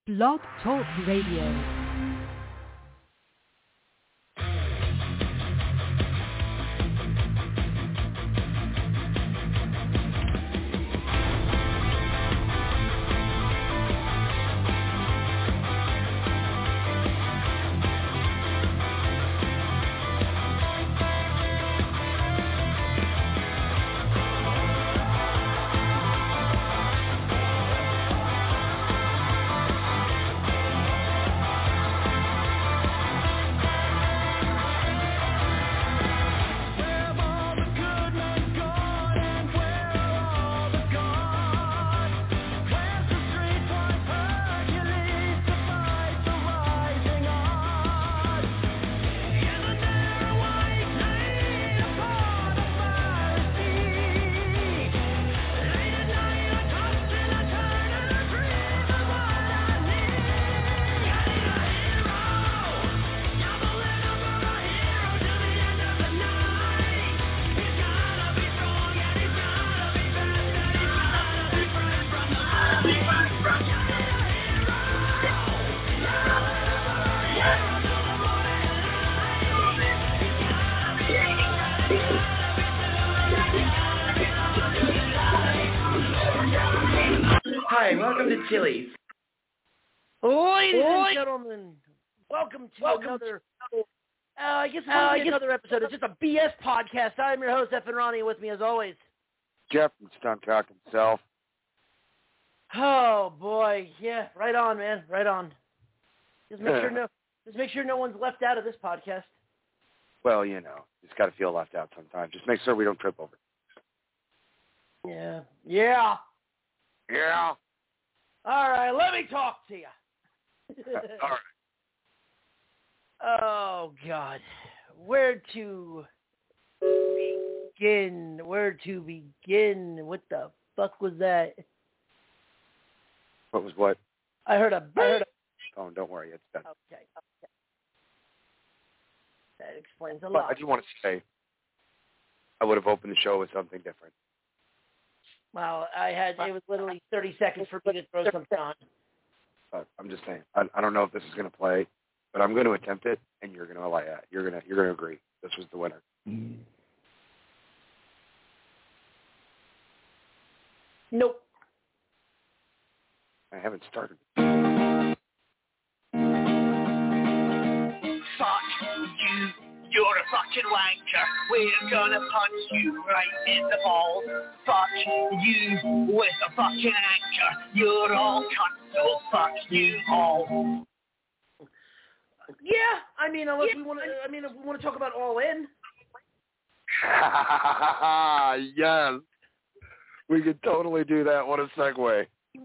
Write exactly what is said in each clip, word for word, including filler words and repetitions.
Blog Talk Radio. Hi, welcome to Chili's. Ladies and gentlemen, welcome to welcome another, to, uh, I guess it's uh, I guess another episode. It's just a B S podcast. I'm your host, F and Ronnie, with me as always. Jeff from Stuntcock himself. Oh boy, yeah, right on, man, right on. Just make sure no, just make sure no one's left out of this podcast. Well, you know, just got to feel left out sometimes. Just make sure we don't trip over. Yeah, yeah, yeah. All right, let me talk to you. All right. Oh, God. Where to begin? Where to begin? What the fuck was that? What was what? I heard a... I heard a oh, don't worry. It's done. Okay. okay. That explains a But lot. I do want to say I would have opened the show with something different. Well, I had... It was literally thirty seconds for me to throw something on. But I'm just saying, I, I don't know if this is going to play, but I'm going to attempt it, and you're going to like that. You're going to you're going to agree. This was the winner. Mm. Nope. I haven't started. Fuck you. You're a fucking wanker. We're gonna punch you right in the balls. Fuck you with a fucking anchor. You're all cunts, so fuck you all. Yeah, I mean, unless we want to. I mean, if we want to talk about All In. Yes, we could totally do that. What a segue.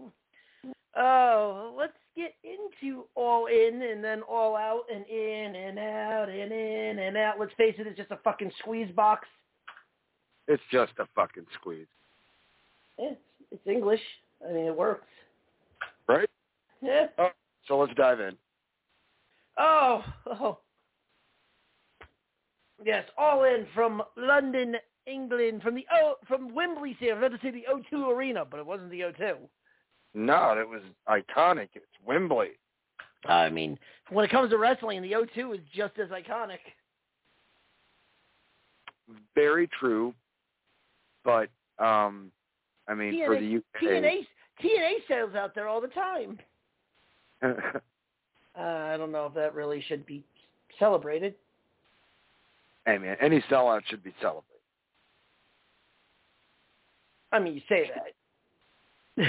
Oh, let's get into All In and then All Out and in and out and in and out. Let's face it, it's just a fucking squeeze box. It's just a fucking squeeze. Yeah, it's, it's English. I mean, it works. Right? Yeah. Oh, so let's dive in. Oh, oh. Yes, All In from London, England, from the O, from Wembley Stadium. I was about to say the O two Arena, but it wasn't the O two. No, that was iconic. It's Wembley. I mean, when it comes to wrestling, the O two is just as iconic. Very true, but um, I mean, T N A, for the U K, T N A, T N A sales out there all the time. uh, I don't know if that really should be celebrated. Hey man, any sellout should be celebrated. I mean, you say that.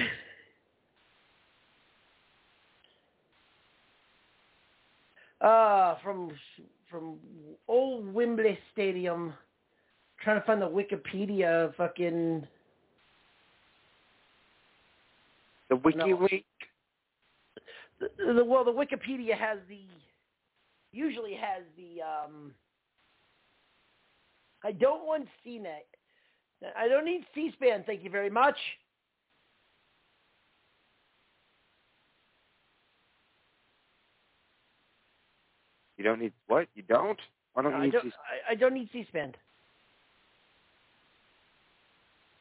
Uh, from from old Wembley Stadium, trying to find the Wikipedia fucking... The Wiki no. Week? The, the, well, the Wikipedia has the... Usually has the... Um, I don't want C net. I don't need C-SPAN, thank you very much. You don't need what? You don't? Why don't No, you I need don't, C-SPAN? I, I don't need C-SPAN.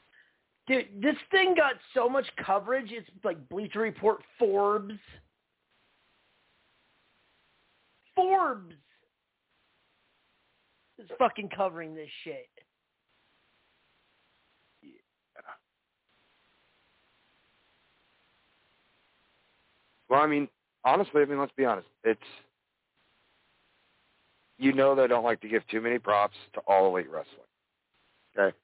Dude, this thing got so much coverage. It's like Bleacher Report, Forbes. Forbes is fucking covering this shit. Yeah. Well, I mean, honestly, I mean, let's be honest. It's, you know they don't like to give too many props to All Elite Wrestling. Okay?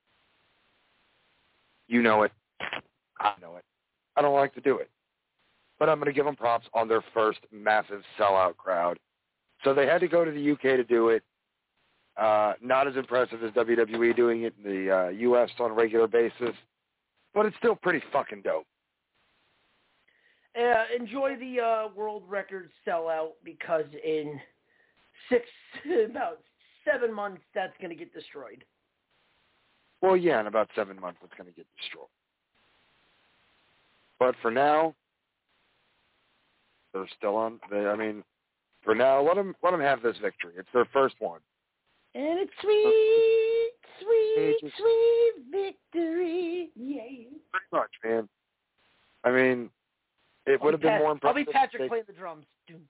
You know it. I know it. I don't like to do it. But I'm going to give them props on their first massive sellout crowd. So they had to go to the U K to do it. Uh, not as impressive as W W E doing it in the uh, U S on a regular basis, but it's still pretty fucking dope. Uh, enjoy the uh, world record sellout because in six, about seven months, that's going to get destroyed. Well, yeah, in about seven months, it's going to get destroyed. But for now, they're still on. They, I mean, for now, let them let them have this victory. It's their first one. And it's sweet, sweet, just, sweet victory. Yeah. Pretty much, man. I mean, it would have been Pat- more impressive. I'll be Patrick they, playing the drums.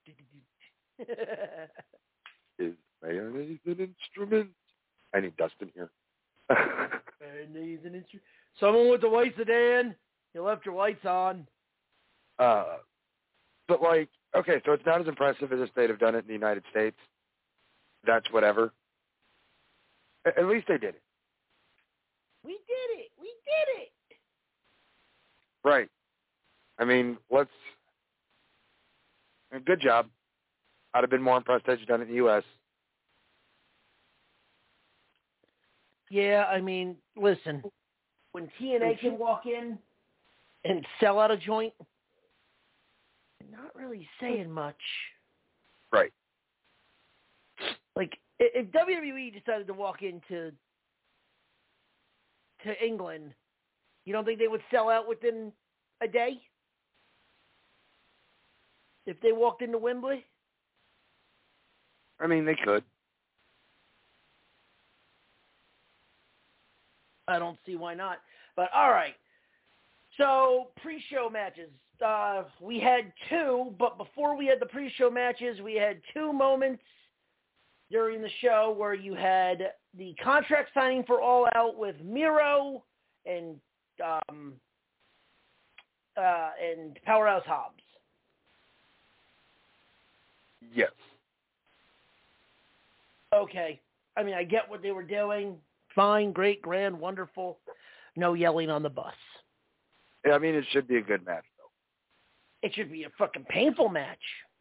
Is mayonnaise an instrument? I need Dustin here. Mayonnaise an instrument. Someone with the white sedan. You left your lights on. Uh, but like, okay, so it's not as impressive as if they'd have done it in the United States. That's whatever. A- at least they did it. We did it. We did it. Right. I mean, let's. Good job. I'd have been more impressed had you done it in the U S. Yeah, I mean, listen. When T N A can walk in and sell out a joint, not really saying much. Right. Like, if W W E decided to walk into to England, you don't think they would sell out within a day? If they walked into Wembley? I mean, they could. I don't see why not. But, all right. So, pre-show matches. Uh, we had two, but before we had the pre-show matches, we had two moments during the show where you had the contract signing for All Out with Miro and um, uh, and Powerhouse Hobbs. Yes. Okay. I mean, I get what they were doing. Fine, great, grand, wonderful. No yelling on the bus. Yeah, I mean, it should be a good match, though. It should be a fucking painful match.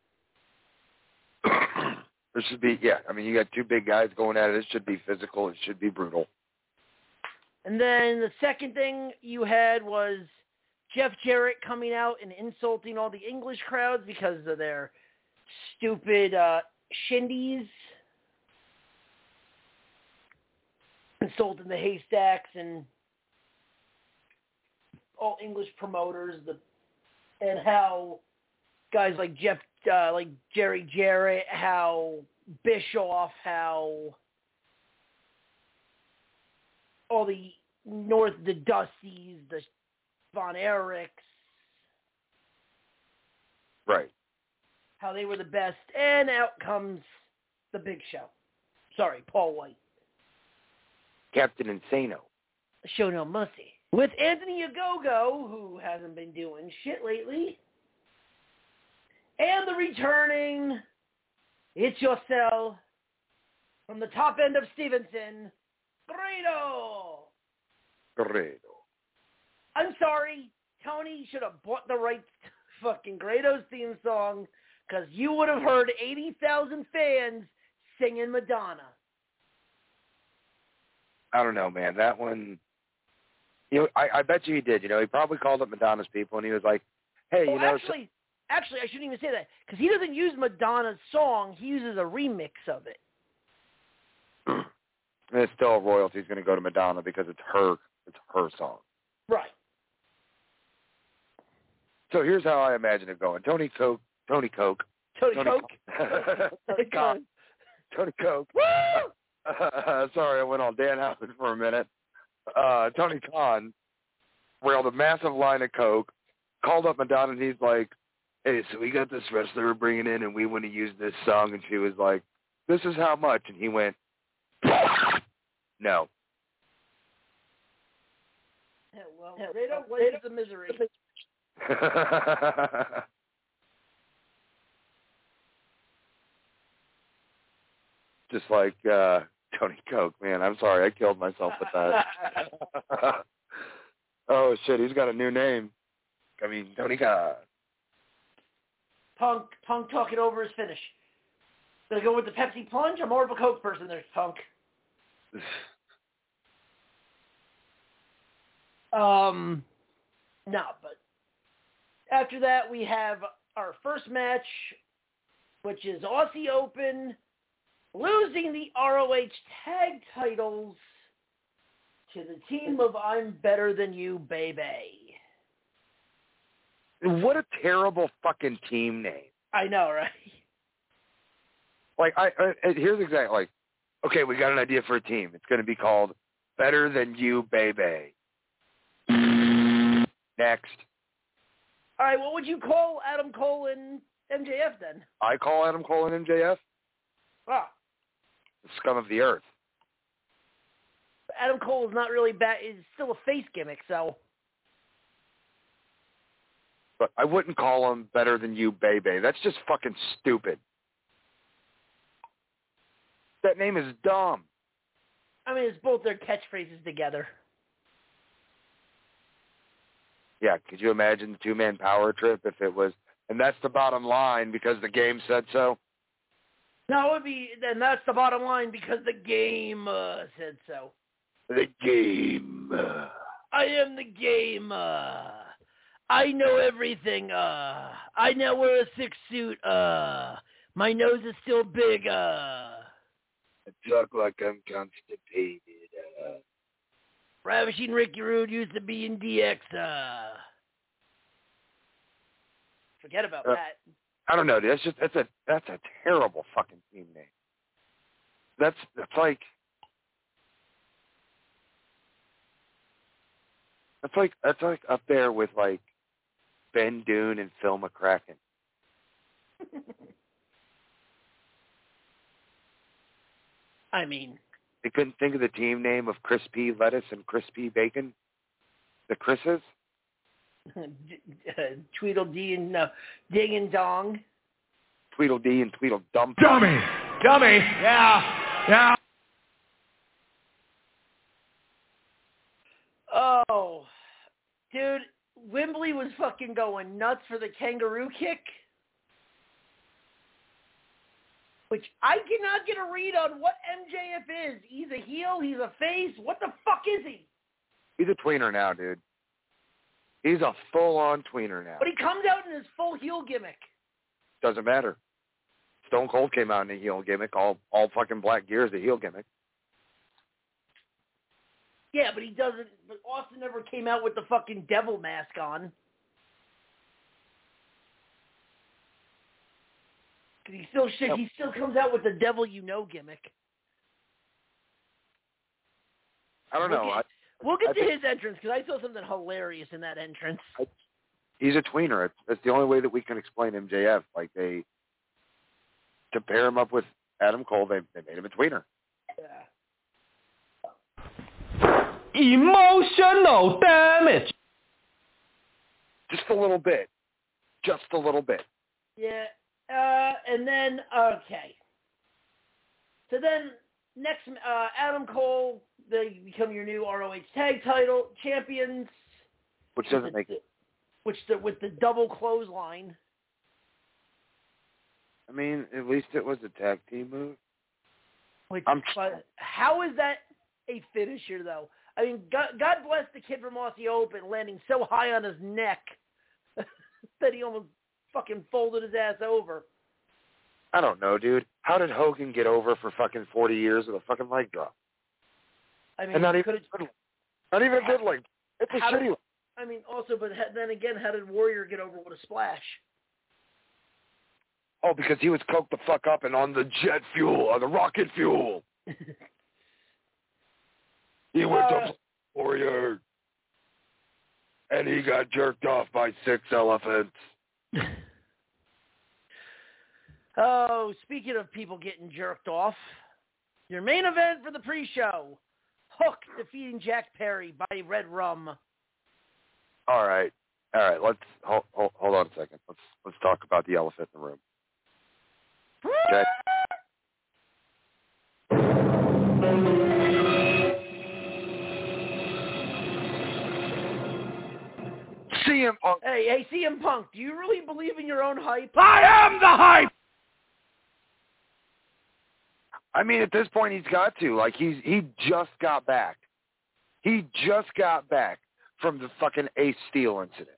There should be, yeah. I mean, you got two big guys going at it. It should be physical. It should be brutal. And then the second thing you had was Jeff Jarrett coming out and insulting all the English crowds because of their stupid uh, shindies. Insulting the Haystacks and all English promoters, the and how guys like Jeff, uh, like Jerry Jarrett, how Bischoff, how all the North, the Dusties, the Von Erichs, Right. how they were the best, and out comes the Big Show. Sorry, Paul White. Captain Insano. Show no mercy. With Anthony Ogogo, who hasn't been doing shit lately, and the returning, it's yourself, from the top end of Stevenson, Grado. Grado. I'm sorry, Tony should have bought the rights to fucking Grado's theme song, because you would have heard eighty thousand fans singing Madonna. I don't know, man. That one, you know, I, I bet you he did. You know, he probably called up Madonna's people, and he was like, hey, you oh, know. Actually, so- actually, I shouldn't even say that, because he doesn't use Madonna's song. He uses a remix of it. And it's still royalty's going to go to Madonna because it's her, it's her song. Right. So here's how I imagine it going. Tony Coke, Tony Coke. Tony, Tony Coke. Tony Coke. Tony Coke. Woo! Uh, sorry, I went on Dan Housen for a minute. Uh, Tony Khan railed a massive line of Coke, called up Madonna, and he's like, hey, so we got this wrestler we're bringing in, and we want to use this song. And she was like, this is how much? And he went, no. Yeah, well, they don't like the misery. Just like uh, Tony Coke, man. I'm sorry, I killed myself with that. Oh, shit, he's got a new name. I mean, Tony Coke. Punk, Punk talking over his finish. Gonna go with the Pepsi Plunge? I'm more of a Coke person. There's Punk. um, no, but after that we have our first match, which is Aussie Open losing the R O H tag titles to the team of I'm Better Than You, Baby. What a terrible fucking team name. I know, right? Like, I, I here's exactly, like, okay, we got an idea for a team. It's going to be called Better Than You, Baby. Next. All right, what would you call Adam Cole and M J F then? I call Adam Cole and M J F Ah. the scum of the earth. Adam Cole is not really bad. Is still a face gimmick, so. But I wouldn't call him Better Than You, Baby. That's just fucking stupid. That name is dumb. I mean, it's both their catchphrases together. Yeah, could you imagine the two-man power trip if it was, and that's the bottom line because the game said so? No, it would be, and that's the bottom line because the game uh, said so. The game. I am the game. Uh, I know everything. Uh, I now wear a six suit. Uh, my nose is still big. Uh, I talk like I'm constipated. Uh, Ravishing Ricky Rude used to be in D X. Uh, forget about uh, that. I don't know. That's just that's a that's a terrible fucking team name. That's that's like that's like that's like up there with like Ben Dune and Phil McCracken. I mean, they couldn't think of the team name of Crispy Lettuce and Crispy Bacon. The Chris's. Tweedledee and uh, Ding and Dong. Tweedledee and Tweedledum. Dummy, dummy, yeah, yeah. Oh, dude, Wembley was fucking going nuts for the kangaroo kick, which I cannot get a read on what M J F is. He's a heel, he's a face. What the fuck is he? He's a tweener now, dude. He's a full-on tweener now. But he comes out in his full heel gimmick. Doesn't matter. Stone Cold came out in a heel gimmick. All all fucking black gear is a heel gimmick. Yeah, but he doesn't. But Austin never came out with the fucking devil mask on. Cause he still shit. He still comes out with the devil you know gimmick. I don't we'll know. Get, I, we'll get I to think, his entrance because I saw something hilarious in that entrance. I, he's a tweener. It's, it's the only way that we can explain M J F. Like they, to pair him up with Adam Cole, they they made him a tweener. Yeah. Emotional damage. Just a little bit. Just a little bit. Yeah. Uh, and then, okay. So then, next, uh, Adam Cole, they become your new R O H tag title champions. Which doesn't the, make it. Which, the, with the double clothesline. I mean, at least it was a tag team move. Which, I'm, but how is that a finisher, though? I mean, God, God bless the kid from Aussie Open landing so high on his neck that he almost fucking folded his ass over. I don't know, dude. How did Hogan get over for fucking forty years with a fucking leg drop? I mean, and not even, it, not even a good leg. It's a shitty did, I mean, also, but then again, how did Warrior get over with a splash? Oh, because he was coked the fuck up and on the jet fuel, on the rocket fuel. He went uh, to Warrior, and he got jerked off by six elephants. Oh, speaking of people getting jerked off, your main event for the pre-show, Hook defeating Jack Perry by Red Rum. All right. All right, let's hold, hold, hold on a second. Let's let's talk about the elephant in the room. Okay. C M Punk. Hey, hey, C M Punk, do you really believe in your own hype? I am the hype! I mean, at this point, he's got to. Like, he's he just got back. He just got back from the fucking Ace Steel incident.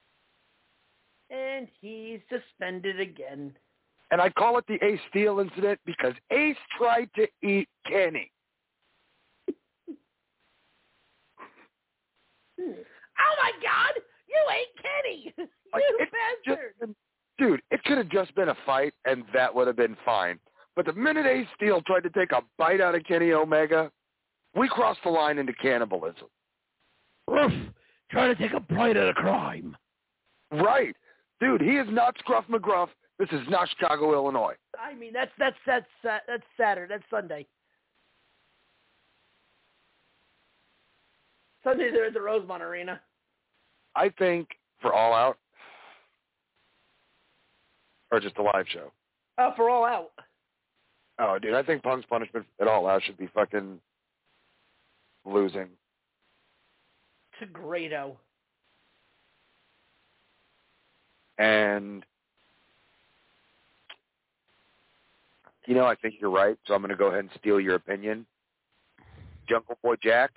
And he's suspended again. And I call it the Ace Steel incident because Ace tried to eat Kenny. Oh, my God! You ate Kenny! Like, you it bastard! just, dude, it could have just been a fight, and that would have been fine. But the minute Ace Steel tried to take a bite out of Kenny Omega, we crossed the line into cannibalism. Roof, trying to take a bite at a crime. Right. Dude, he is not Scruff McGruff. This is not Chicago, Illinois. I mean, that's that's that's uh, that's Saturday. That's Sunday. Sunday they're at the Rosemont Arena. I think for All Out, or just a live show. Oh, for All Out. Oh, dude, I think Punk's punishment at All Out should be fucking losing. To Grado. And, you know, I think you're right, so I'm going to go ahead and steal your opinion. Jungle Boy Jack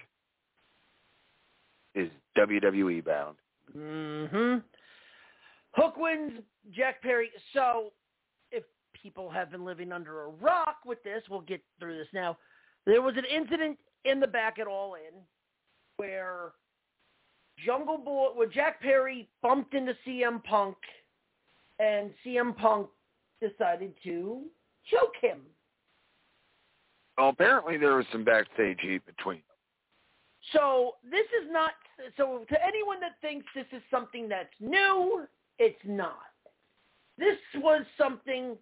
is W W E bound. Mm-hmm. Hook wins Jack Perry. So, if people have been living under a rock with this, we'll get through this now. There was an incident in the back at All In where Jungle Boy, where Jack Perry bumped into C M Punk, and C M Punk decided to choke him. Well, apparently there was some backstage heat between them. So this is not, so to anyone that thinks this is something that's new, it's not. This was something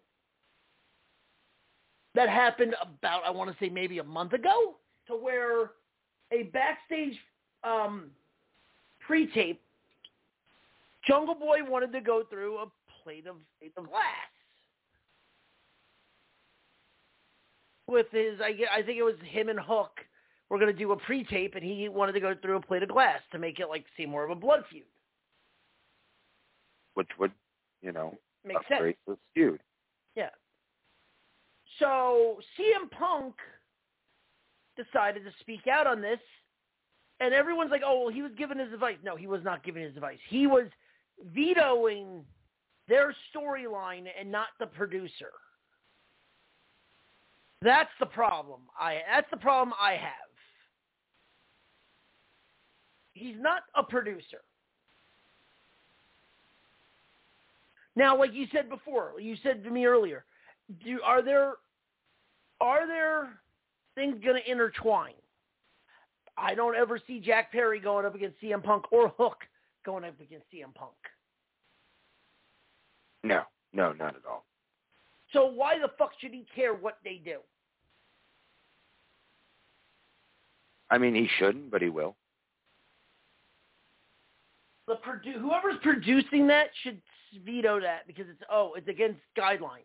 that happened about, I want to say maybe a month ago, to where a backstage um, pre-tape, Jungle Boy wanted to go through a plate of, plate of glass. With his, I, I think it was him and Hook were going to do a pre-tape, and he wanted to go through a plate of glass to make it like seem more of a blood feud. Which would, you know, Makes sense. upgrade this feud. Yeah. So C M Punk decided to speak out on this, and everyone's like, oh, well, he was giving his advice. No, he was not giving his advice. He was vetoing their storyline and not the producer. That's the problem. I that's the problem I have. He's not a producer. Now, like you said before, you said to me earlier, do are there are there things going to intertwine? I don't ever see Jack Perry going up against C M Punk or Hook going up against C M Punk. No, no, not at all. So why the fuck should he care what they do? I mean, he shouldn't, but he will. The produ- whoever's producing that should veto that because it's, oh, it's against guidelines.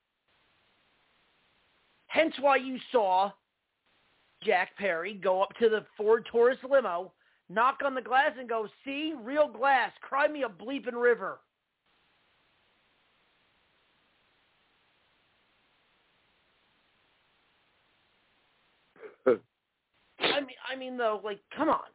Hence why you saw Jack Perry go up to the Ford Taurus limo, knock on the glass and go, see, real glass, cry me a bleeping river. I mean, I mean, though, like, come on.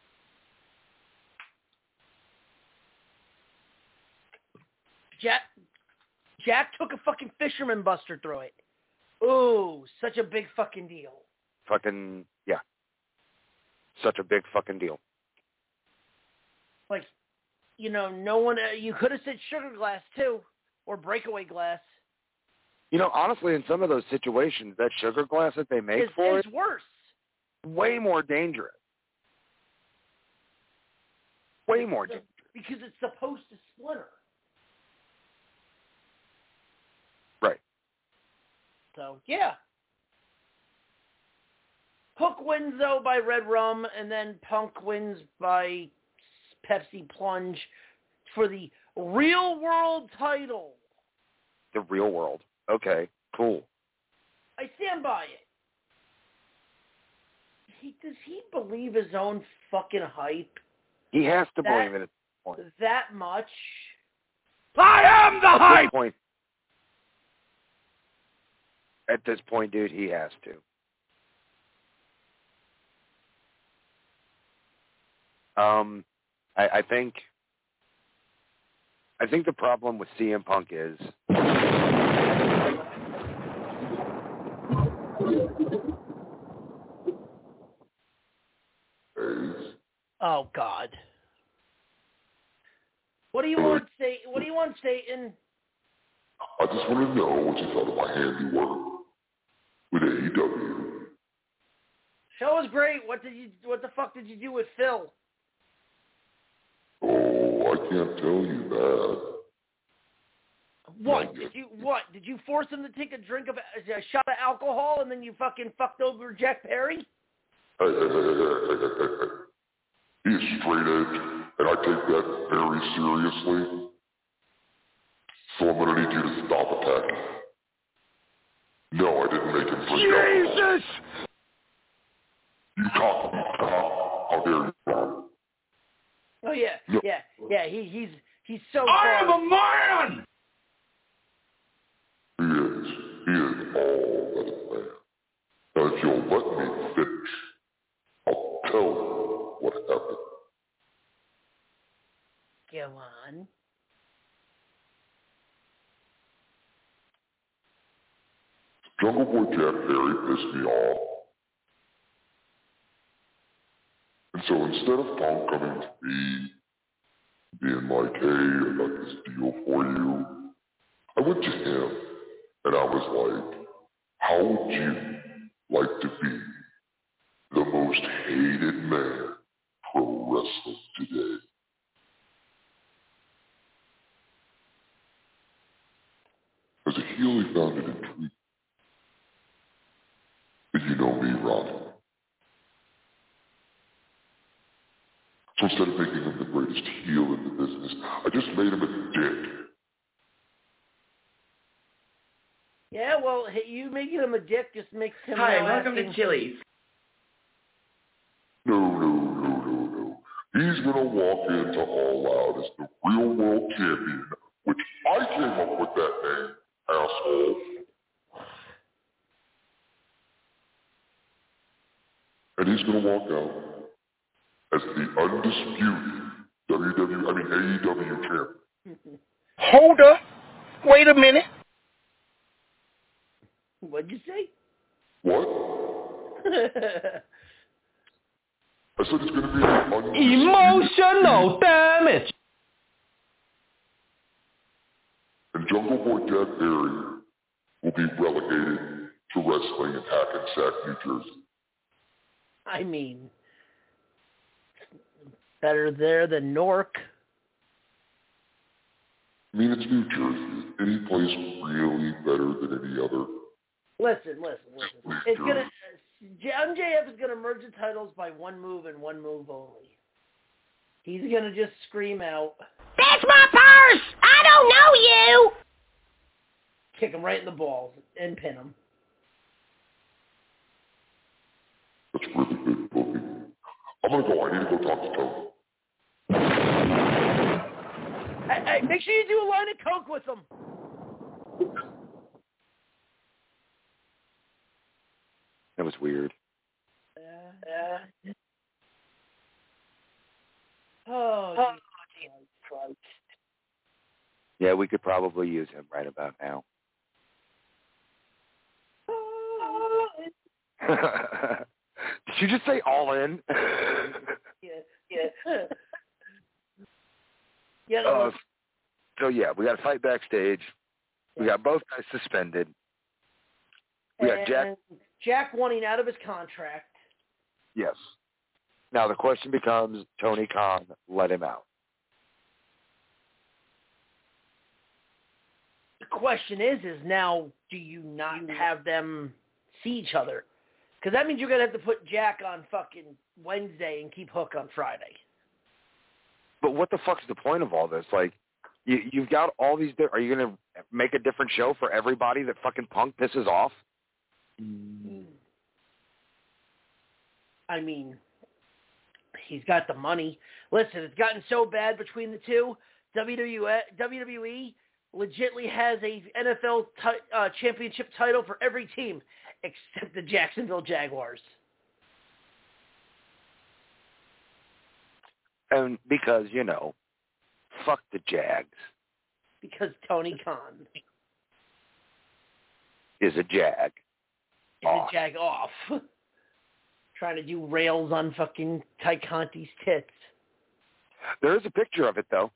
Jack, Jack took a fucking fisherman buster through it. Ooh, such a big fucking deal. Fucking, yeah. Such a big fucking deal. Like, you know, no one, uh, you could have said sugar glass, too, or breakaway glass. You know, honestly, in some of those situations, that sugar glass that they make It's, for it's it, worse. way more dangerous. Way more It's a- dangerous. Because it's supposed to splinter. Right. So, yeah. Hook wins, though, by Red Rum, and then Punk wins by Pepsi Plunge for the Real World title. The Real World. Okay, cool. I stand by it. He, does he believe his own fucking hype? He has to that, believe it at this point. That much? I am the At hype! this point, at this point, dude, he has to. Um, I, I think, I think the problem with C M Punk is Oh God! What do you want, Satan? What do you want, Satan? I just want to know what you thought of my handiwork with A E W. Show was great. What did you? What the fuck did you do with Phil? Oh, I can't tell you that. What did you? What did you force him to take a drink of a shot of alcohol and then you fucking fucked over Jack Perry? Hey, hey, hey, hey, hey, hey, hey. He is straight edge, and I take that very seriously. So I'm going to need you to stop attacking. No, I didn't make him drink alcohol. Jesus! You cock, you cock. How dare you, Ron? Oh yeah, No. yeah, yeah. He he's he's so. I far. am a man! He is. He is all that is man. Now, if you'll let me finish, I'll tell you what happened. Go on. Jungle Boy Jack Perry pissed me off. And so instead of Punk coming to me, being like, hey, I got this deal for you, I went to him and I was like, how would you like to be the most hated man pro wrestling today? As a heel, he found it intriguing. But you know me, Ronnie. So instead of making him the greatest heel in the business, I just made him a dick. Yeah, well, hey, you making him a dick just makes him. Hi, now welcome asking... to Chili's. No, no, no, no, no. He's gonna walk into All Out as the real world champion, which I came up with that name, asshole. And he's gonna walk out as the undisputed W W, I mean A E W champion. Hold up. Wait a minute. What'd you say? What? I said it's gonna be an undisputed Emotional damage. And Jungle Boy Jack Perry will be relegated to wrestling in Hackensack, New Jersey. I mean, better there than Newark. I mean, it's New Jersey. Any place really better than any other? Listen, listen, listen. It's gonna. M J F is gonna merge the titles by one move and one move only. He's gonna just scream out, "That's my purse! I don't know you!" Kick him right in the balls and pin him. That's really good booking. I'm gonna go. I need to go talk to Tony. Hey, hey, make sure you do a line of coke with him. That was weird. Uh, uh, oh, oh Jesus Christ. Yeah, we could probably use him right about now. Did you just say all in? yeah, yeah. yeah no, uh, so, yeah, we got a fight backstage. We got both guys suspended. We got Jack. Jack wanting out of his contract. Yes. Now the question becomes, Tony Khan let him out. question is, is now, do you not have them see each other? Because that means you're going to have to put Jack on fucking Wednesday and keep Hook on Friday. But what the fuck's the point of all this? Like, you, you've got all these... Di- are you going to make a different show for everybody that fucking Punk pisses off? I mean, he's got the money. Listen, it's gotten so bad between the two. W W E legitimately has a N F L t- uh, championship title for every team except the Jacksonville Jaguars. And because, you know, fuck the Jags. Because Tony Khan is a Jag. Is off. a Jag off. Trying to do rails on fucking Ty Conti's tits. There is a picture of it, though.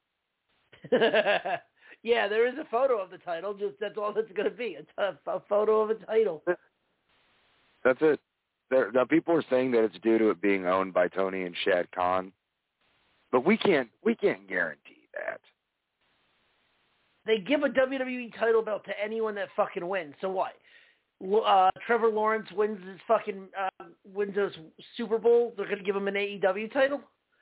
Yeah, there is a photo of the title. Just that's all that's going to be. It's a, a photo of a title. That's it. There, now, people are saying that it's due to it being owned by Tony and Shad Khan, but we can't we can't guarantee that. They give a W W E title belt to anyone that fucking wins. So what? Uh, Trevor Lawrence wins his fucking uh, wins his Super Bowl. They're going to give him an A E W title,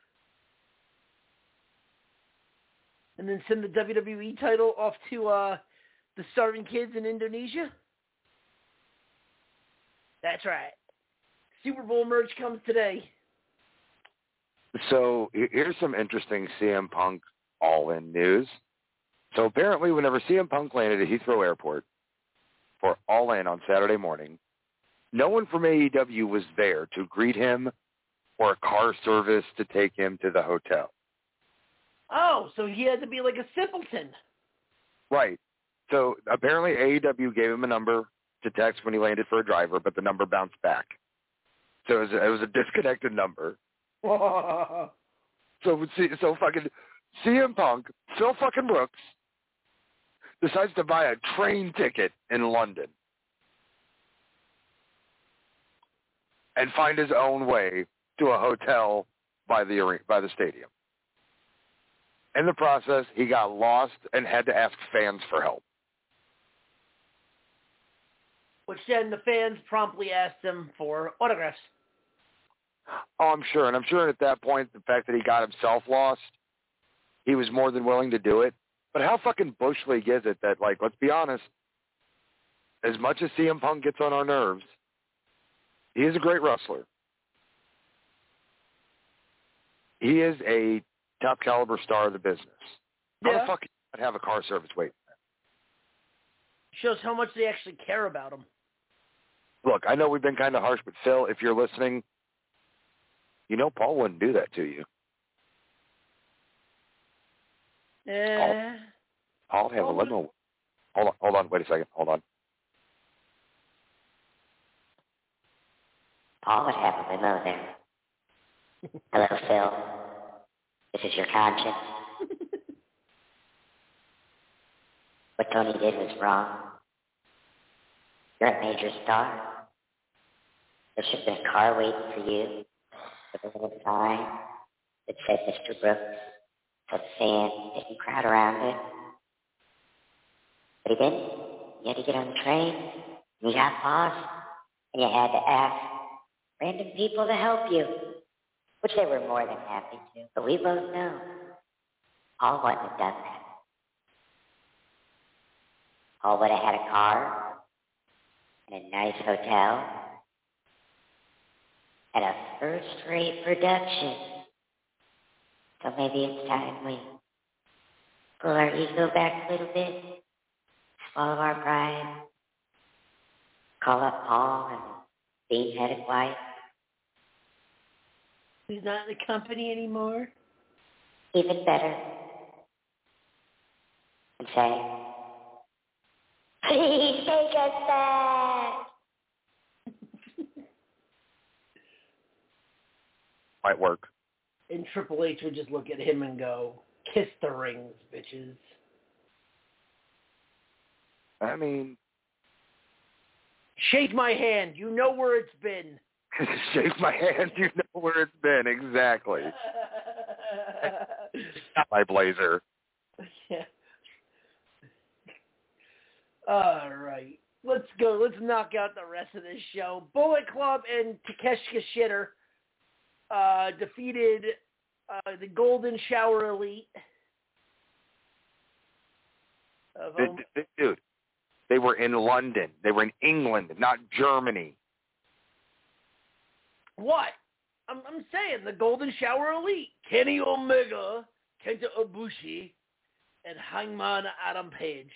and then send the W W E title off to uh, the starving kids in Indonesia. That's right. Super Bowl merch comes today. So here's some interesting C M Punk All-In news. So apparently whenever C M Punk landed at Heathrow Airport for All-In on Saturday morning, no one from A E W was there to greet him or a car service to take him to the hotel. Oh, so he had to be like a simpleton. Right. So apparently A E W gave him a number to text when he landed for a driver, but the number bounced back. So it was a, it was a disconnected number. so so fucking C M Punk, Phil fucking Brooks, decides to buy a train ticket in London and find his own way to a hotel by the arena, by the stadium. In the process, he got lost and had to ask fans for help. Which then the fans promptly asked him for autographs. Oh, I'm sure. And I'm sure at that point, the fact that he got himself lost, he was more than willing to do it. But how fucking Bush League is it that, like, let's be honest, as much as C M Punk gets on our nerves, he is a great wrestler. He is a top caliber star of the business. How Yeah. the fuck can you not have a car service waiting? Shows how much they actually care about him. Look, I know we've been kind of harsh, but Phil, if you're listening, you know Paul wouldn't do that to you. Eh. Paul, Paul have a limo. Hold on, hold on, wait a second, hold on. Paul would have a limo there. Hello, Phil. This is your conscience. What Tony did was wrong. You're a major star. There should have been a car waiting for you with a little sign that said Mister Brooks, so the fans didn't crowd around it. But he didn't. You had to get on the train, and you got lost, and you had to ask random people to help you, which they were more than happy to. But we both know Paul wouldn't have done that. Paul would have had a car and a nice hotel and a first-rate production. So maybe it's time we pull our ego back a little bit, swallow our pride, call up Paul and the bean-headed wife. He's not in the company anymore. Even better. And say, please take us back. Might work. And Triple H would just look at him and go, kiss the rings, bitches. I mean... Shake my hand. You know where it's been. Shake my hand. You know where it's been. Exactly. Not my blazer. Yeah. All right. Let's go. Let's knock out the rest of this show. Bullet Club and Takeshita Shitter uh, defeated uh, the Golden Shower Elite. Of, um, Dude, they were in London. They were in England, not Germany. What? I'm, I'm saying the Golden Shower Elite. Kenny Omega, Kenta Ibushi, and Hangman Adam Page.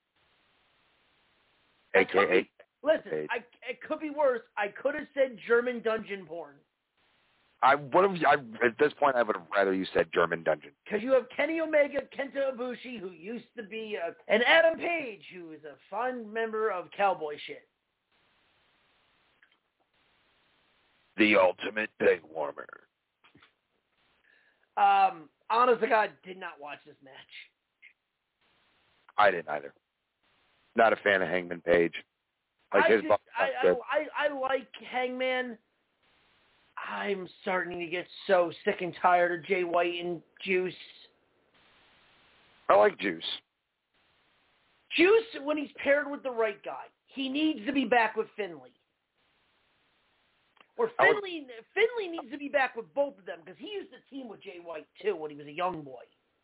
A K A. Be, listen, I, it could be worse. I could have said German dungeon porn. I would have. I, at this point, I would have rather you said German dungeon. Because you have Kenny Omega, Kenta Ibushi, who used to be, a, and Adam Page, who is a fond member of Cowboy Shit. The ultimate peg warmer. Um, honest to God, did not watch this match. I didn't either. Not a fan of Hangman Page. Like I, his just, boss, I, I, I, I like Hangman. I'm starting to get so sick and tired of Jay White and Juice. I like Juice. Juice, when he's paired with the right guy, he needs to be back with Finlay. Or Finlay, would, Finlay needs to be back with both of them because he used to team with Jay White too when he was a young boy.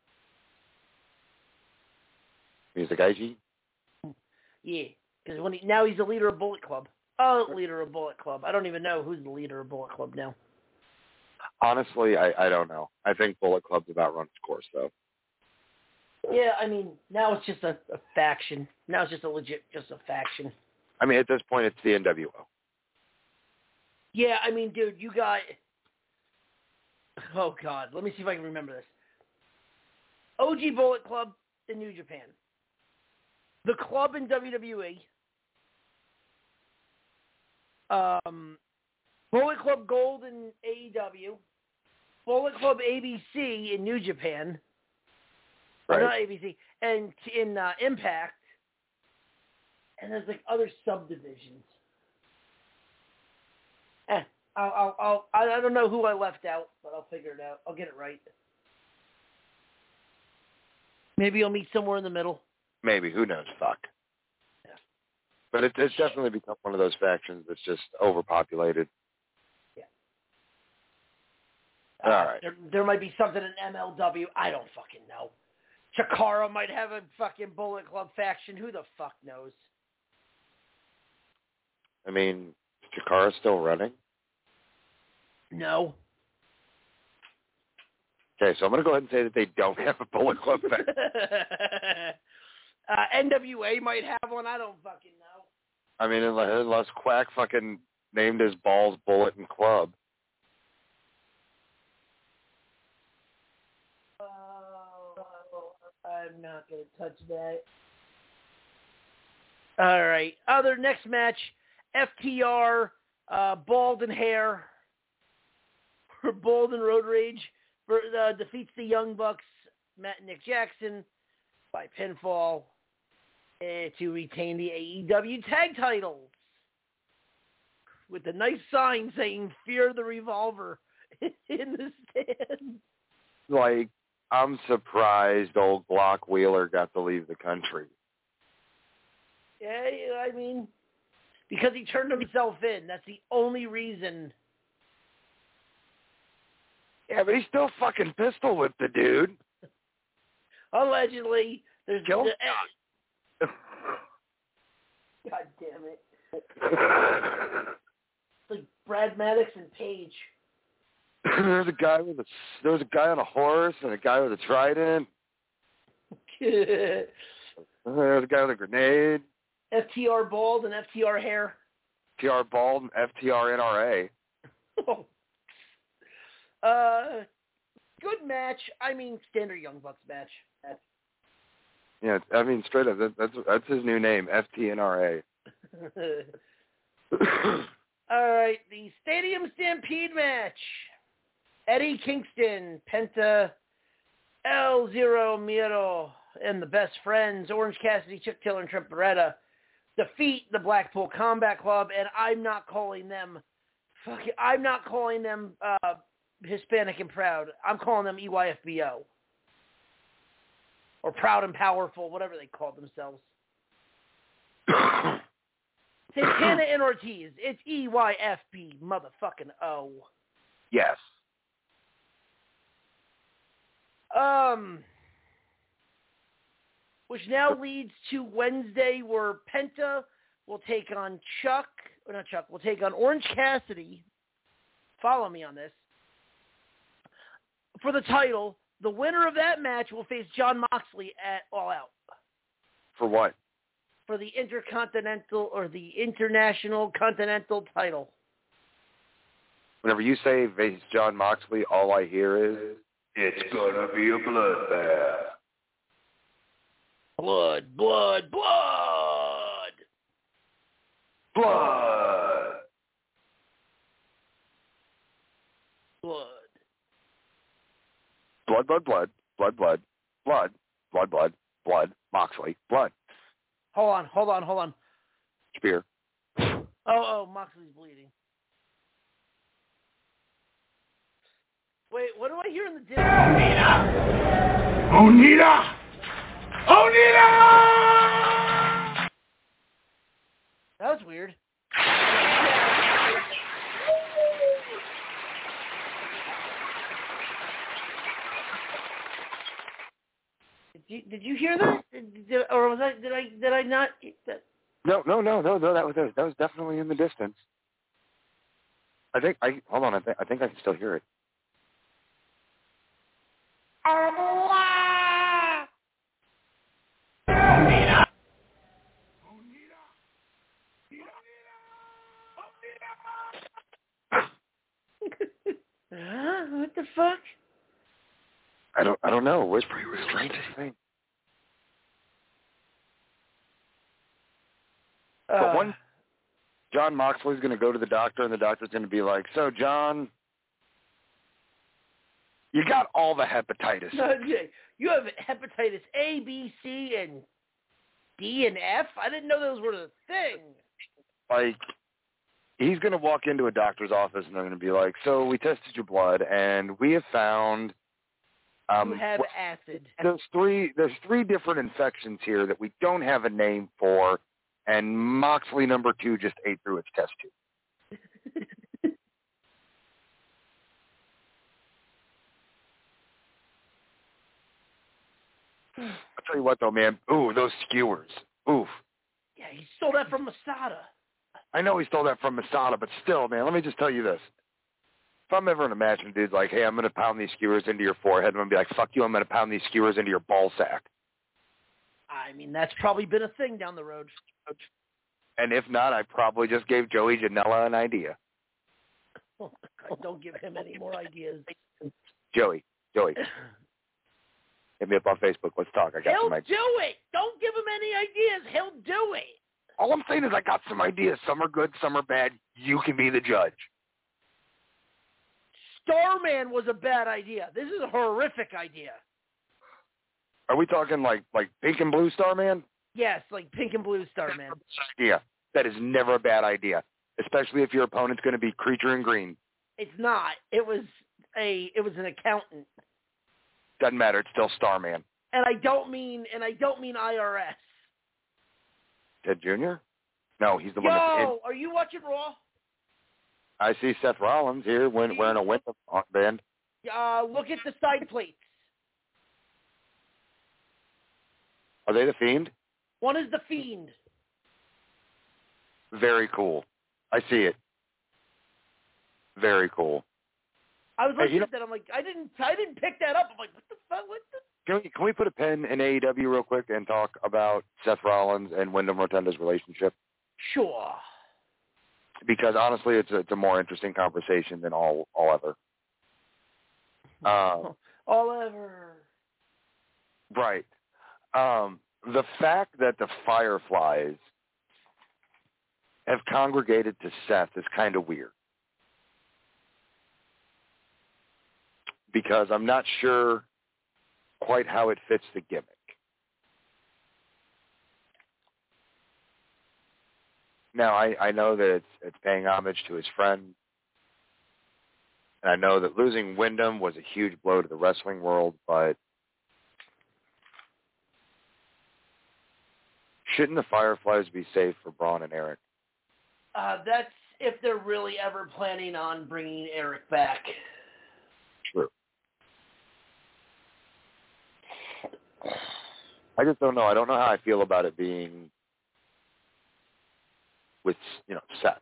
He's the guy, G? Yeah, because when he, now he's the leader of Bullet Club. Oh, leader of Bullet Club. I don't even know who's the leader of Bullet Club now. Honestly, I, I don't know. I think Bullet Club's about run its course, though. Yeah, I mean, now it's just a, a faction. Now it's just a legit, just a faction. I mean, at this point, it's the N W O. Yeah, I mean, dude, you got... Oh, God. Let me see if I can remember this. O G Bullet Club in New Japan. The Club in W W E. Um, Bullet Club Gold in A E W. Bullet Club A B C in New Japan. Right. Or not A B C. And in uh, Impact. And there's like other subdivisions. Eh, I'll, I'll, I'll, I don't know who I left out, but I'll figure it out. I'll get it right. Maybe I'll meet somewhere in the middle. Maybe. Who knows? Fuck. Yeah. But it, it's definitely become one of those factions that's just overpopulated. Yeah. All uh, right. There, there might be something in M L W. I don't fucking know. Chikara might have a fucking Bullet Club faction. Who the fuck knows? I mean, is Chikara still running? No. Okay, so I'm going to go ahead and say that they don't have a Bullet Club faction. uh, N W A might have one. I don't fucking know. I mean, unless, unless Quack fucking named his balls Bullet and Club. I'm not going to touch that. All right. Other next match, F T R, uh, Bald and Hair, Bald and Road Rage uh, defeats the Young Bucks, Matt and Nick Jackson, by pinfall uh, to retain the A E W tag titles. With a nice sign saying, Fear the Revolver in the stand. Like, I'm surprised old Glock Wheeler got to leave the country. Yeah, I mean, because he turned himself in. That's the only reason. Yeah, but he's still fucking pistol whipped the dude. Allegedly, there's Kill the, God damn it. It's like Brad Maddox and Paige. There's a guy with a there's a guy on a horse and a guy with a trident. There's a guy with a grenade. F T R Bald and F T R Hair. T R Bald and F T R N R A. uh, good match. I mean, standard Young Bucks match. That's... Yeah, I mean, straight up, that, that's that's his new name, F T N R A. All right, the Stadium Stampede match. Eddie Kingston, Penta, El Zero Miedo, and the Best Friends, Orange Cassidy, Chip Taylor, and Trent Beretta, defeat the Blackpool Combat Club, and I'm not calling them, fuck it, I'm not calling them uh, Hispanic and Proud. I'm calling them E Y F B O. Or Proud and Powerful, whatever they call themselves. Santana and Ortiz. It's E Y F B motherfucking O. Yes. Um, which now leads to Wednesday, where Penta will take on Chuck, or not Chuck, will take on Orange Cassidy. Follow me on this. For the title, the winner of that match will face Jon Moxley at All Out. For what? For the Intercontinental or the International Continental title. Whenever you say face Jon Moxley, all I hear is, it's gonna be a bloodbath. Blood, blood, blood! Blood! Blood. Blood, blood, blood, blood, blood, blood, blood, blood, blood, Moxley, blood. Hold on, hold on, hold on. Spear. Oh, oh, Moxley's bleeding. Wait, what do I hear in the distance? Onita! Onita! Onita! That was weird. Did you, did you hear that? Did, did, or was I? Did I? Did I not? That? No, no, no, no, no. That was that was definitely in the distance. I think I hold on. I think I think I can still hear it. Onita! Onita! Huh? What the fuck? I don't I don't know. What's pretty strangest thing? Uh, But one, Jon Moxley's going to go to the doctor, and the doctor's going to be like, "So, John, you got all the hepatitis. no, you have hepatitis A, B, C, and D and F? I didn't know those were the thing. Like, he's going to walk into a doctor's office, and they're going to be like, "So, we tested your blood, and we have found um, you have wh- acid." There's three. There's three different infections here that we don't have a name for, and Moxley number two just ate through its test tube." I'll tell you what, though, man. Ooh, those skewers. Oof. Yeah, he stole that from Masada. I know he stole that from Masada, but still, man, let me just tell you this. If I'm ever in a match and a dude's like, "Hey, I'm going to pound these skewers into your forehead," I'm going to be like, "Fuck you, I'm going to pound these skewers into your ball sack." I mean, that's probably been a thing down the road. And if not, I probably just gave Joey Janela an idea. Oh, God, don't give him any more ideas. Joey, Joey, hit me up on Facebook. Let's talk. I got He'll some ideas. do it. Don't give him any ideas. He'll do it. All I'm saying is I got some ideas. Some are good, some are bad. You can be the judge. Starman was a bad idea. This is a horrific idea. Are we talking like like pink and blue Starman? Yes, like pink and blue Starman. Yeah, that is never a bad idea, especially if your opponent's going to be creature in green. It's not. It was a. It was an accountant. Doesn't matter. It's still Starman. And I don't mean. And I don't mean I R S. Ted Junior? No, he's the one that's in. Yo, are you watching Raw? I see Seth Rollins here when, wearing a winter band. Uh, look at the side plates. Are they the Fiend? One is the Fiend. Very cool. I see it. Very cool. I was Hey, looking you know- at that. I'm like, I didn't. I didn't pick that up. I'm like, what the fuck? What the? Can we, can we put a pin in A E W real quick and talk about Seth Rollins and Wyndham Rotunda's relationship? Sure. Because honestly, it's a, it's a more interesting conversation than all all ever. Um, All ever. right. Um, the fact that the Fireflies have congregated to Seth is kind of weird. Because I'm not sure quite how it fits the gimmick. Now, I, I know that it's it's paying homage to his friend. And I know that losing Wyndham was a huge blow to the wrestling world, but shouldn't the Fireflies be safe for Braun and Eric? Uh, that's if they're really ever planning on bringing Eric back. True. I just don't know. I don't know how I feel about it being with, you know, Seth.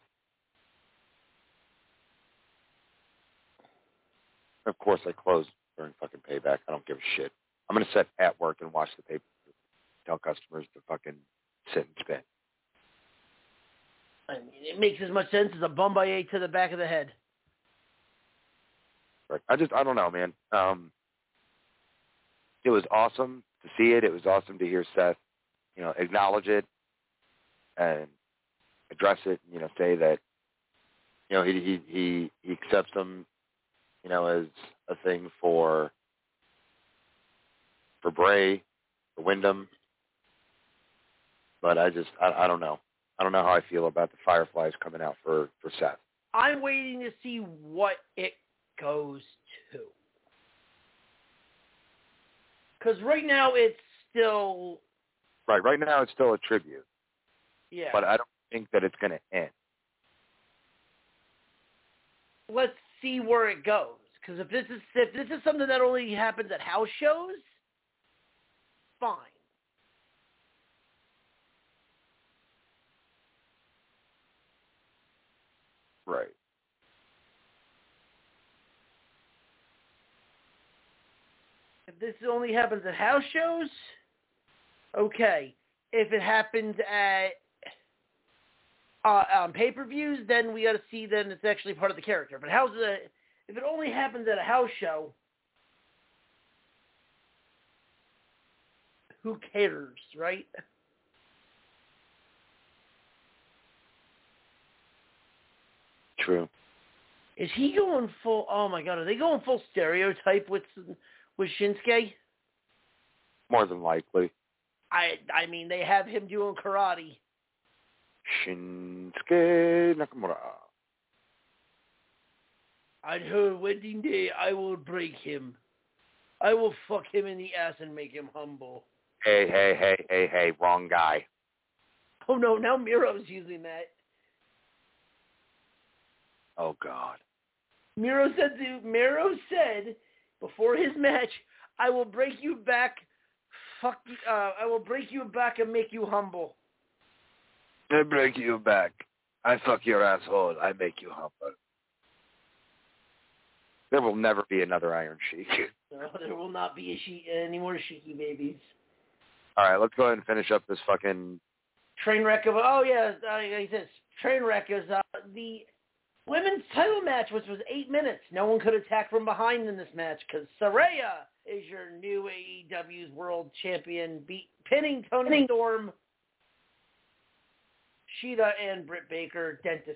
Of course, I closed during fucking Payback. I don't give a shit. I'm going to sit at work and watch the paper. Tell customers to fucking sit and spin. I mean, it makes as much sense as a Bombay to the back of the head. Right. I just, I don't know, man. Um, it was awesome to see it. It was awesome to hear Seth, you know, acknowledge it and address it. You know, say that, you know, he he he, he accepts them, you know, as a thing for for Bray, for Wyndham. But I just, I, I don't know. I don't know how I feel about the Fireflies coming out for, for Seth. I'm waiting to see what it goes to. Because right now it's still... Right, right now it's still a tribute. Yeah. But I don't think that it's going to end. Let's see where it goes. Because if this is if this is something that only happens at house shows, fine. Right. If this only happens at house shows, okay. If it happens at uh, um, pay-per-views, then we got to see then it's actually part of the character. But how's it, if it only happens at a house show, who cares, right? True. Is he going full? Oh my God, are they going full stereotype with with Shinsuke? More than likely. I I mean, they have him doing karate. Shinsuke Nakamura. On her wedding day, I will break him. I will fuck him in the ass and make him humble. Hey, hey, hey, hey, hey, wrong guy. Oh no, now Miro's using that. Oh God. Miro said to Miro said before his match, I will break you back. Fuck. Uh, I will break you back and make you humble. I break you back. I fuck your asshole. I make you humble. There will never be another Iron Sheik. No, there will not be a she- any more Sheiky babies. All right, let's go ahead and finish up this fucking train wreck of. Oh yeah, uh, he says train wreck is uh, the women's title match, which was eight minutes. No one could attack from behind in this match because Saraya is your new A E W's world champion, beat pinning Toni Storm, Sheeta, and Britt Baker, Dentist.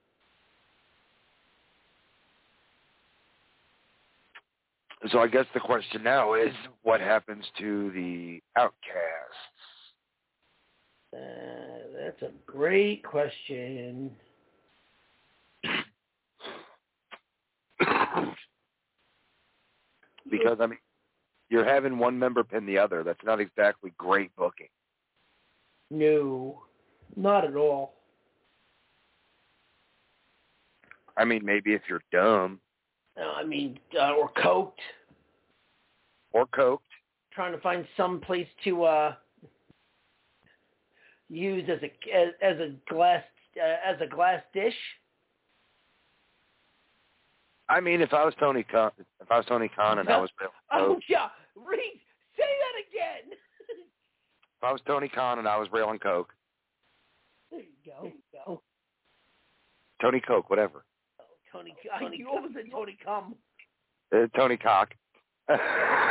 So I guess the question now is, what happens to the Outcasts? Uh, that's a great question. Because, I mean, you're having one member pin the other. That's not exactly great booking. No, not at all. I mean, maybe if you're dumb. Uh, I mean, uh, or coked. Or coked. Trying to find some place to uh, use as a as, as a glass uh, as a glass dish. I mean, if I was Tony Khan, if I was Tony Khan and I was Bill oh Coke, yeah, Reed, say that again. If I was Tony Khan and I was Braylon Coke. There you go. There you go. Tony Coke, whatever. Oh, Tony, Tony you almost said Tony Cum. Uh, Tony Cock. That's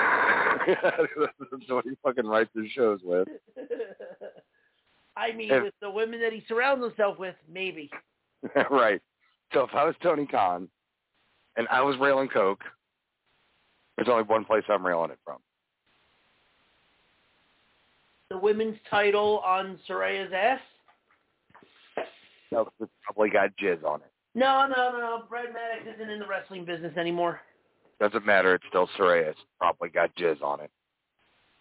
what he fucking writes his shows with. I mean, if, with the women that he surrounds himself with, maybe. Right. So if I was Tony Khan and I was Braylon Coke, there's only one place I'm railing it from. The women's title on Saraya's ass? No, it's probably got jizz on it. No, no, no. Brad Maddox isn't in the wrestling business anymore. Doesn't matter. It's still Saraya. It's probably got jizz on it.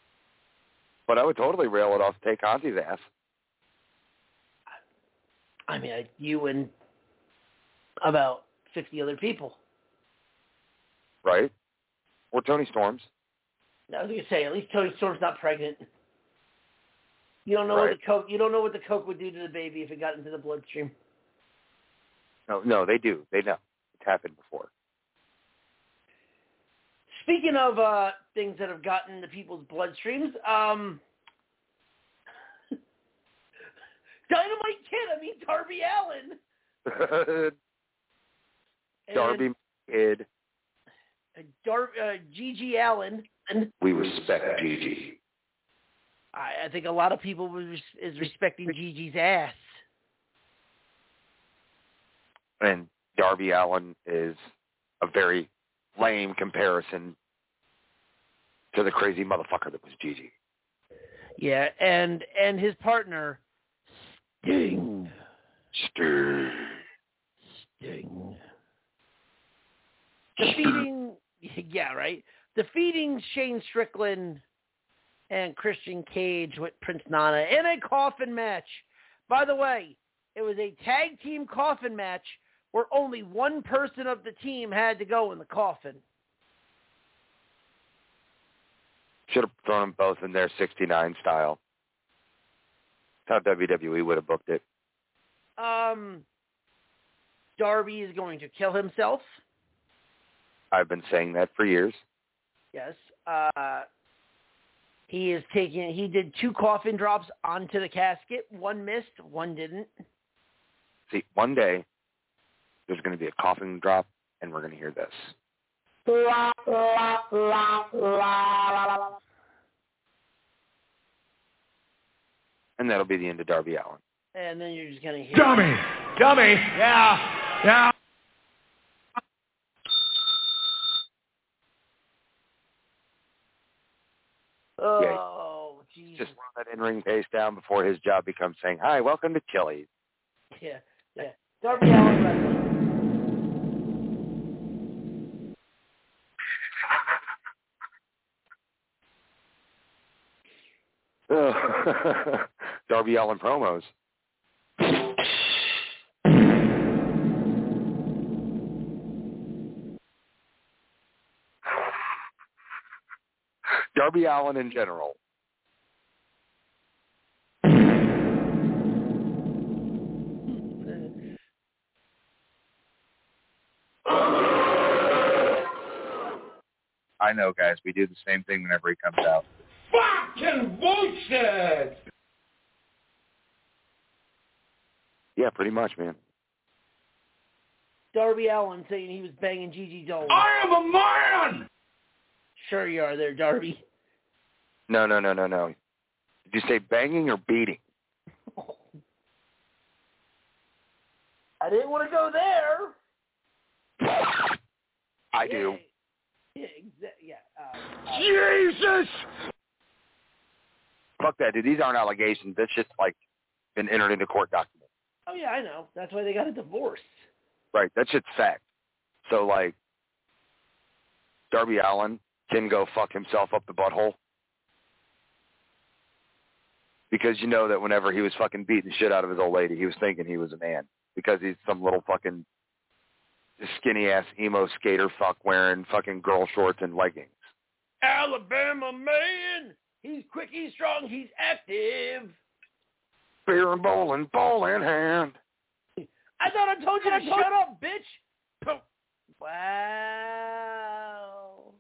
But I would totally rail it off Tay Conti's ass. I I mean, I, you and about fifty other people. Right? Or Tony Storms. I was gonna say, at least Tony Storm's not pregnant. You don't know Right. what the coke. You don't know what the coke would do to the baby if it got into the bloodstream. No, no, they do. They know. It's happened before. Speaking of uh, things that have gotten into people's bloodstreams, um, Dynamite Kid. I mean Darby Allin. Darby Kid. Dar- uh, Gigi Allen. And We respect Gigi. I, I think a lot of people was, is respecting Gigi's ass. And Darby Allin is a very lame comparison to the crazy motherfucker that was Gigi. Yeah, and and his partner, Sting. Sting. Sting. Defeating, yeah, right. Defeating Shane Strickland and Christian Cage with Prince Nana in a coffin match. By the way, it was a tag team coffin match where only one person of the team had to go in the coffin. Should have thrown them both in their sixty-nine style. That's how W W E would have booked it. Um, Darby is going to kill himself. I've been saying that for years. Yes. Uh, he is taking. He did two coffin drops onto the casket. One missed. One didn't. See, one day there's going to be a coffin drop, and we're going to hear this. And that'll be the end of Darby Allin. And then you're just going to hear... Dummy! Dummy! Yeah! Yeah! Oh, jeez. Just run that in-ring pace down before his job becomes saying, hi, welcome to Chili's. Yeah, yeah. Darby Allin wrestling. Darby Allin promos. Darby Allin in general. I know, guys. We do the same thing whenever he comes out. Fucking bullshit! Yeah, pretty much, man. Darby Allin saying he was banging Gigi Dolan. I am a man! Sure you are there, Darby. No, no, no, no, no. Did you say banging or beating? I didn't want to go there. I yeah, do. Yeah, exa- yeah. Uh, Jesus! Fuck that, dude. These aren't allegations. That's just, like, been entered into court documents. oh, yeah, I know. That's why they got a divorce. Right, that shit's fact. So, like, Darby Allin can go fuck himself up the butthole. Because you know that whenever he was fucking beating the shit out of his old lady, he was thinking he was a man. Because he's some little fucking skinny-ass emo skater fuck wearing fucking girl shorts and leggings. Alabama man! He's quick, he's strong, he's active. Beer and bowling, ball in hand. I thought I told you to shut up, bitch! Wow.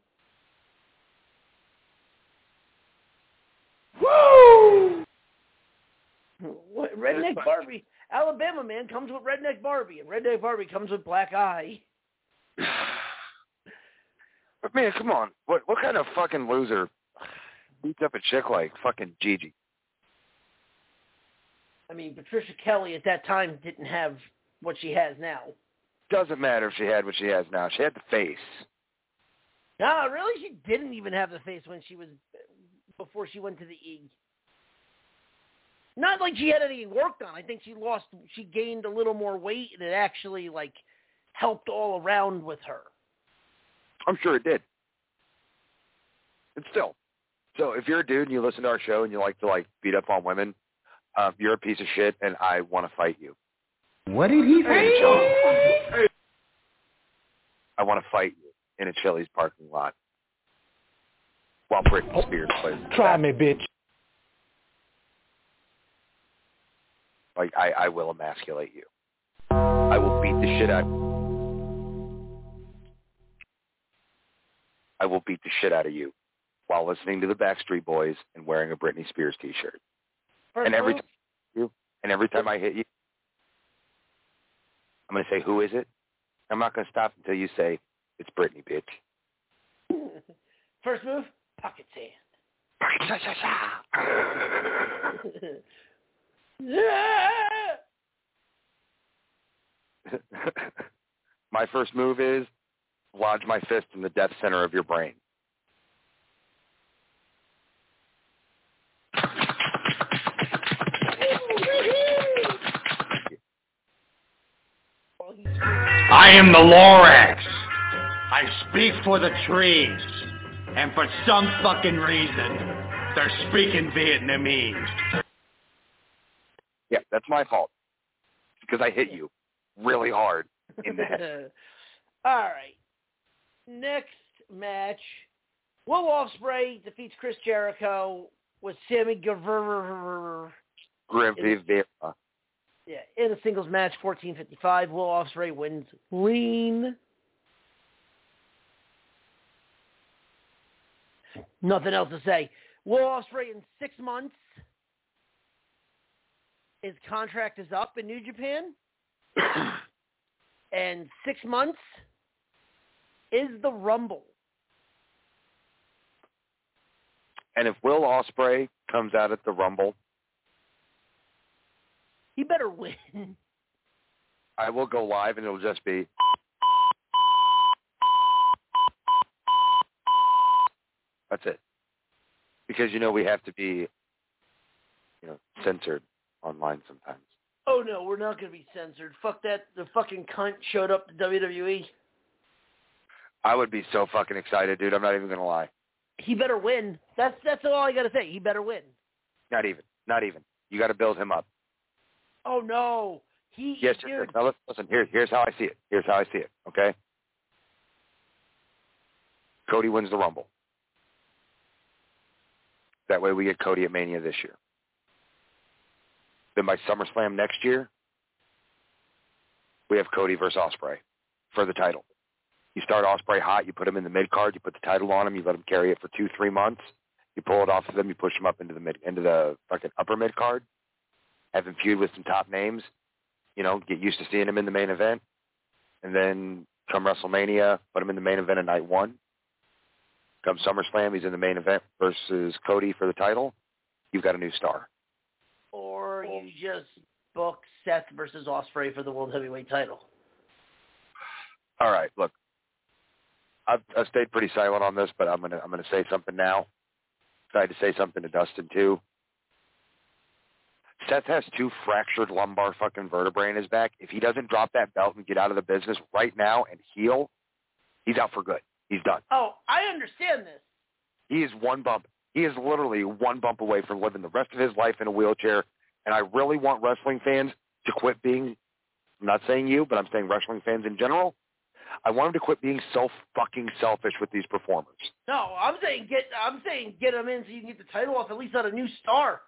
Woo! What, Redneck Barbie. Alabama man comes with Redneck Barbie, and Redneck Barbie comes with Black Eye. But man, come on. What what kind of fucking loser beats up a chick like fucking Gigi? I mean, Patricia Kelly at that time didn't have what she has now. Doesn't matter if she had what she has now. She had the face. No, really, she didn't even have the face when she was, before she went to the E. Not like she had anything worked on. I think she lost, she gained a little more weight, and it actually, like, helped all around with her. I'm sure it did. And still. So if you're a dude and you listen to our show and you like to, like, beat up on women, um, you're a piece of shit, and I want to fight you. What did he say? I want to fight you in a Chili's parking lot while Britney Spears plays. Try me, bitch. Like, I, I will emasculate you. I will beat the shit out of you. I will beat the shit out of you while listening to the Backstreet Boys and wearing a Britney Spears t-shirt. First and every move? time you, and every time I hit you, I'm going to say, who is it? I'm not going to stop until you say, it's Britney, bitch. First move, pocket sand. My first move is lodge my fist in the death center of your brain. I am the Lorax. I speak for the trees. And for some fucking reason, they're speaking Vietnamese. Yeah, that's my fault. Because I hit you really hard in the head. All right. Next match, Will Ospreay defeats Chris Jericho with Sammy Guevara. Guevara. Yeah, in a singles match, fourteen fifty-five. Will Ospreay wins clean. Nothing else to say. Will Ospreay in six months. His contract is up in New Japan. And six months is the Rumble. And if Will Ospreay comes out at the Rumble, he better win. I will go live and it'll just be that's it. Because, you know, we have to be, you know, censored online sometimes. Oh, no, we're not going to be censored. Fuck that. The fucking cunt showed up to W W E. I would be so fucking excited, dude. I'm not even going to lie. He better win. That's that's all I got to say. He better win. Not even. Not even. You got to build him up. Oh, no. He, yes, dude. yes, yes. Now, listen, here, here's how I see it. Here's how I see it, okay? Cody wins the Rumble. That way we get Cody at Mania this year. Then by SummerSlam next year, we have Cody versus Ospreay for the title. You start Ospreay hot, you put him in the mid-card, you put the title on him, you let him carry it for two, three months, you pull it off of him, you push him up into the mid, into the fucking upper mid-card, have him feud with some top names, you know, get used to seeing him in the main event, and then come WrestleMania, put him in the main event at night one. Come SummerSlam, he's in the main event versus Cody for the title. You've got a new star. Or you just book Seth versus Ospreay for the World Heavyweight title. All right, look, I've, I've stayed pretty silent on this, but I'm gonna I'm gonna say something now. I had to say something to Dustin too. Seth has two fractured lumbar fucking vertebrae in his back. If he doesn't drop that belt and get out of the business right now and heal, he's out for good. He's done. Oh, I understand this. He is one bump. He is literally one bump away from living the rest of his life in a wheelchair. And I really want wrestling fans to quit being, I'm not saying you, but I'm saying wrestling fans in general. I want them to quit being so fucking selfish with these performers. No, I'm saying get I'm saying get him in so you can get the title off, at least on a new star.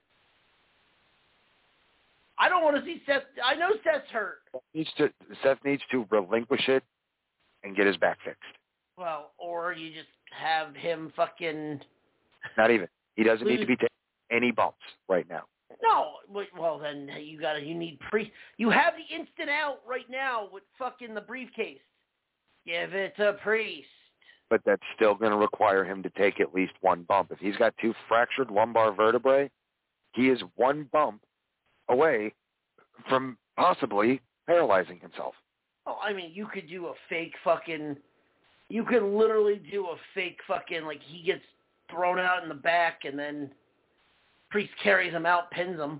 I don't want to see Seth. I know Seth's hurt. Needs to, Seth needs to relinquish it and get his back fixed. Well, or you just have him fucking... Not even. He doesn't lose. need to be taking any bumps right now. No. Well, then you got to, you need pre... You have the instant out right now with fucking the briefcase. Give it to Priest. But that's still going to require him to take at least one bump. If he's got two fractured lumbar vertebrae, he is one bump away from possibly paralyzing himself. Oh, I mean, you could do a fake fucking... You could literally do a fake fucking, like, he gets thrown out in the back and then Priest carries him out, pins him.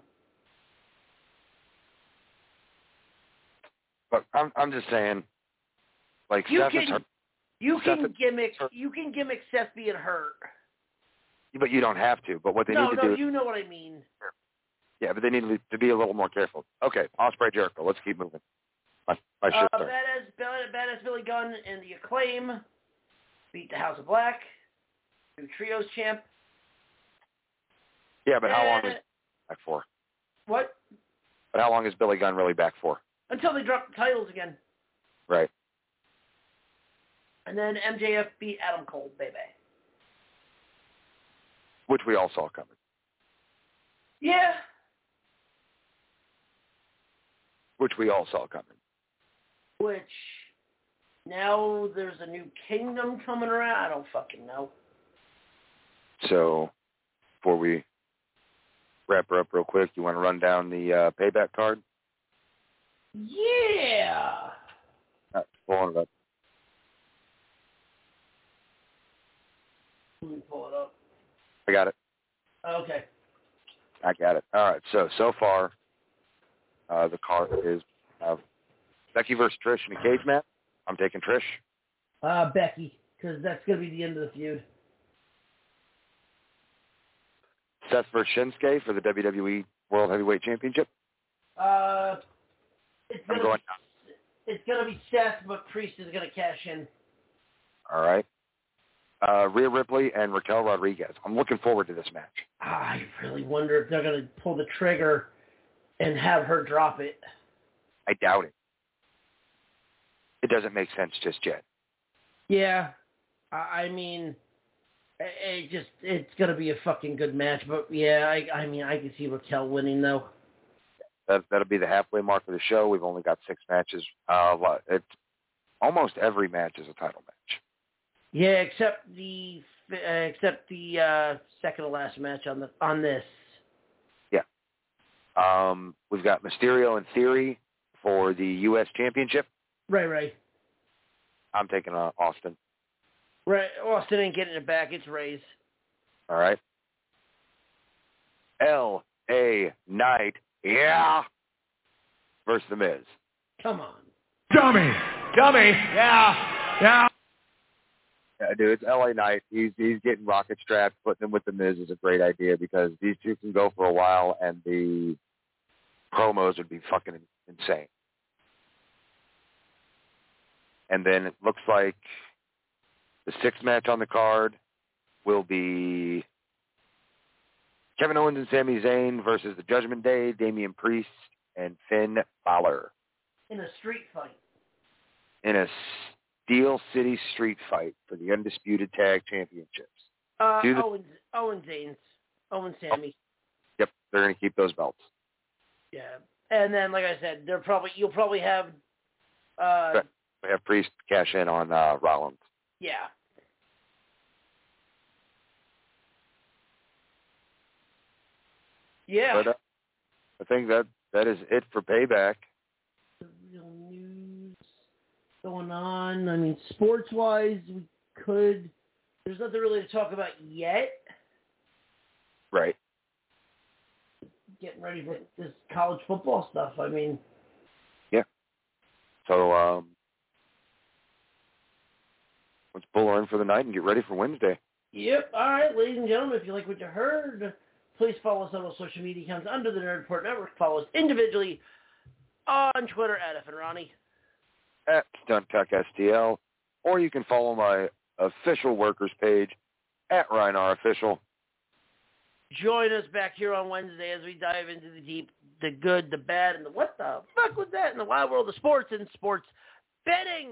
But I'm I'm just saying, like, you Seth can, is hurt. You Seth can is gimmick, hurt. you can gimmick Seth being hurt. But you don't have to. But what they no, need to no, do... you know what I mean. Yeah, but they need to be a little more careful. Okay, Ospreay Jericho. Let's keep moving. My, my shit uh, started. Badass, Badass Billy Gunn and the Acclaim beat the House of Black. New Trios champ. Yeah, but how long And- is back for? What? But how long is Billy Gunn really back for? Until they drop the titles again. Right. And then M J F beat Adam Cole, baby. Which we all saw coming. Yeah. Which we all saw coming. Which, now there's a new kingdom coming around. I don't fucking know. So, before we wrap her up real quick, you want to run down the uh, payback card? Yeah. Uh, pulling it up. Let me pull it up. I got it. Okay. I got it. All right. So, so far, uh, the card is uh, Becky versus Trish in a cage match. I'm taking Trish. Uh, Becky, because that's going to be the end of the feud. Seth versus Shinsuke for the W W E World Heavyweight Championship. Uh, it's I'm gonna going be, it's going to be Seth, but Priest is going to cash in. All right. Uh, Rhea Ripley and Raquel Rodriguez. I'm looking forward to this match. I really wonder if they're going to pull the trigger and have her drop it. I doubt it. It doesn't make sense just yet. Yeah. I, I mean, it, it just, it's going to be a fucking good match. But, yeah, I, I mean, I can see Raquel winning, though. That, that'll be the halfway mark of the show. We've only got six matches. Uh, it's almost every match is a title match. Yeah, except the uh, except the uh, second to last match on the on this. Yeah. Um, we've got Mysterio and Theory for the U S Championship. Right, right. I'm taking uh, Austin. Right, Austin ain't getting it back. It's Ray's. All right. L A Knight, yeah, versus The Miz. Come on. Dummy! Dummy! Yeah! Yeah! Yeah, dude, it's L A Knight. He's he's getting rocket strapped. Putting him with The Miz is a great idea because these two can go for a while, and the promos would be fucking insane. And then it looks like the sixth match on the card will be Kevin Owens and Sami Zayn versus the Judgment Day, Damian Priest, and Finn Balor. In a street fight. In a Steel City street fight for the Undisputed Tag Championships. Uh, the, Owens, Owens Zayn, Owens Sammy. Yep, they're going to keep those belts. Yeah, and then like I said, they're probably you'll probably have. Uh, we have Priest cash in on uh, Rollins. Yeah. Yeah. But uh, I think that that is it for Payback. Real news going on. I mean, sports-wise, we could. There's nothing really to talk about yet. Right. Getting ready for this college football stuff. I mean. Yeah. So um, let's pull her in for the night and get ready for Wednesday. Yep. All right, ladies and gentlemen, if you like what you heard, please follow us on all social media accounts under the Nerd Report Network. Follow us individually on Twitter at F and Ronnie. At Stunt Tuck S T L. Or you can follow my official workers page at Reinar Official. Join us back here on Wednesday as we dive into the deep, the good, the bad, and the what the fuck was that in the wild world of sports and sports betting.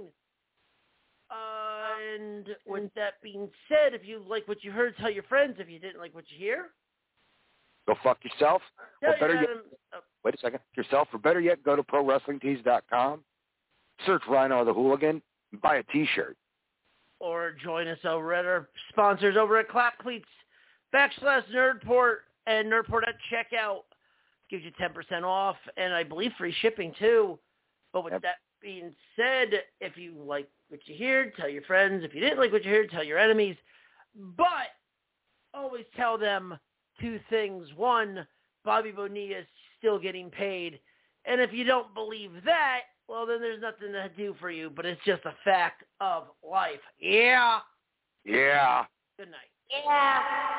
Uh, and with that being said, if you like what you heard, tell your friends. If you didn't like what you hear, go fuck yourself. tell Or better your yet, Adam, uh, wait a second. Yourself. Or better yet, go to Pro Wrestling Tees dot com. Search Reinar the Hooligan and buy a T-shirt. or join us over at our sponsors over at Clap Cleats, backslash Nerdport, and Nerdport at checkout. Gives you ten percent off, and I believe free shipping too. But with Yep. that being said, if you like what you hear, tell your friends. If you didn't like what you heard, tell your enemies. But always tell them two things. One, Bobby Bonilla is still getting paid. And if you don't believe that, well, then there's nothing to do for you. But it's just a fact of life. Yeah. Yeah. Good night. Yeah.